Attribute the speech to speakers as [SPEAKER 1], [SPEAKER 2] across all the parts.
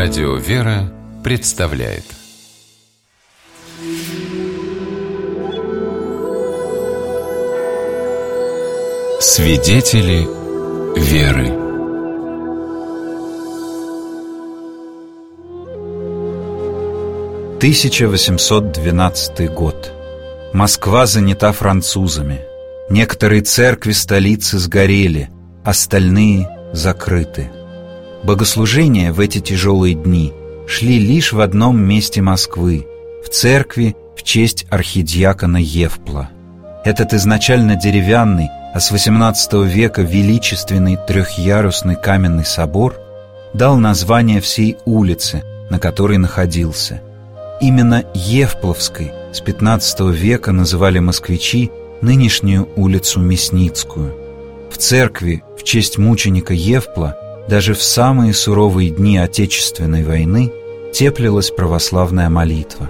[SPEAKER 1] Радио «Вера» представляет Свидетели веры.
[SPEAKER 2] — 1812 год. Москва занята французами. Некоторые церкви столицы сгорели, остальные закрыты. Богослужения в эти тяжелые дни шли лишь в одном месте Москвы, в церкви в честь архидиакона Евпла. Этот изначально деревянный, а с XVIII века величественный трехъярусный каменный собор дал название всей улице, на которой находился. Именно Евпловской с XV века называли москвичи нынешнюю улицу Мясницкую. В церкви в честь мученика Евпла даже в самые суровые дни Отечественной войны теплилась православная молитва.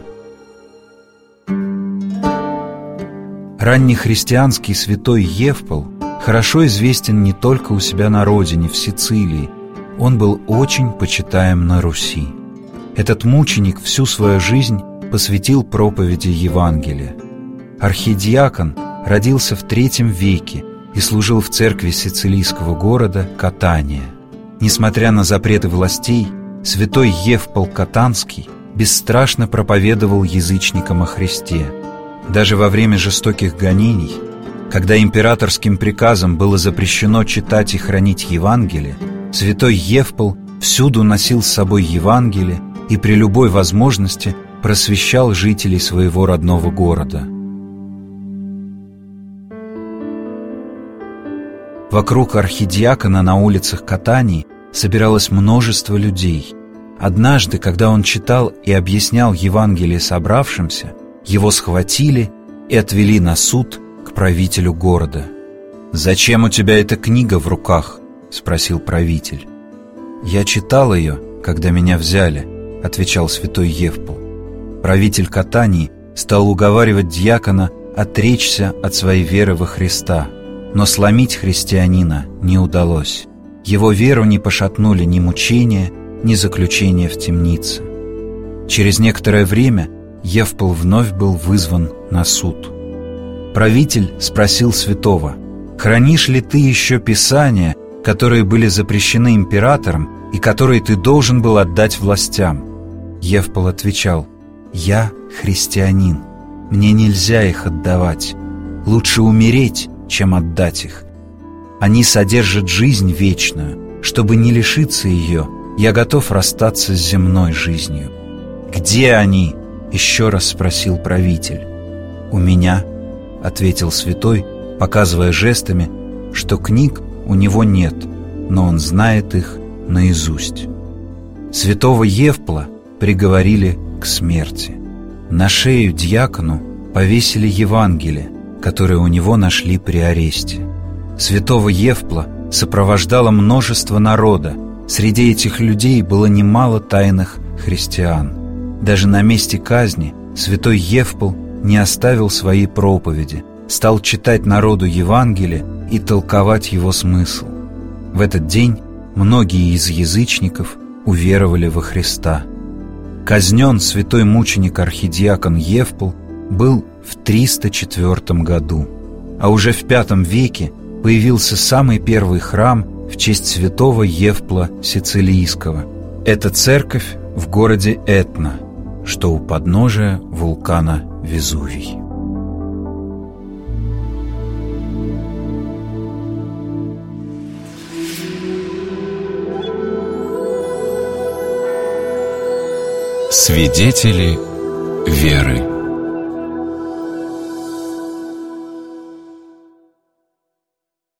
[SPEAKER 2] Раннехристианский святой Евпл хорошо известен не только у себя на родине, в Сицилии. Он был очень почитаем на Руси. Этот мученик всю свою жизнь посвятил проповеди Евангелия. Архидиакон родился в III веке и служил в церкви сицилийского города Катания. Несмотря на запреты властей, святой Евпл Катанский бесстрашно проповедовал язычникам о Христе. Даже во время жестоких гонений, когда императорским приказом было запрещено читать и хранить Евангелие, святой Евпл всюду носил с собой Евангелие и при любой возможности просвещал жителей своего родного города. Вокруг архидиакона на улицах Катании собиралось множество людей. Однажды, когда он читал и объяснял Евангелие собравшимся, его схватили и отвели на суд к правителю города. «Зачем у тебя эта книга в руках?» — спросил правитель. «Я читал ее, когда меня взяли», — отвечал святой Евпл. Правитель Катании стал уговаривать диакона отречься от своей веры во Христа, но сломить христианина не удалось. Его веру не пошатнули ни мучения, ни заключение в темнице. Через некоторое время Евпл вновь был вызван на суд. Правитель спросил святого: «Хранишь ли ты еще Писания, которые были запрещены императором и которые ты должен был отдать властям?» Евпл отвечал: «Я христианин, мне нельзя их отдавать. Лучше умереть, чем отдать их. Они содержат жизнь вечную. Чтобы не лишиться ее, я готов расстаться с земной жизнью». «Где они?» — еще раз спросил правитель. «У меня», — ответил святой, показывая жестами, что книг у него нет, но он знает их наизусть. Святого Евпла приговорили к смерти. На шею диакону повесили Евангелие, которое у него нашли при аресте. Святого Евпла сопровождало множество народа. Среди этих людей было немало тайных христиан. Даже на месте казни святой Евпл не оставил своей проповеди, стал читать народу Евангелие и толковать его смысл. В этот день многие из язычников уверовали во Христа. Казнен святой мученик архидиакон Евпл был в 304 году, а уже в V веке появился самый первый храм в честь святого Евпла Сицилийского. Это церковь в городе Этна, что у подножия вулкана Везувий.
[SPEAKER 1] Свидетели веры.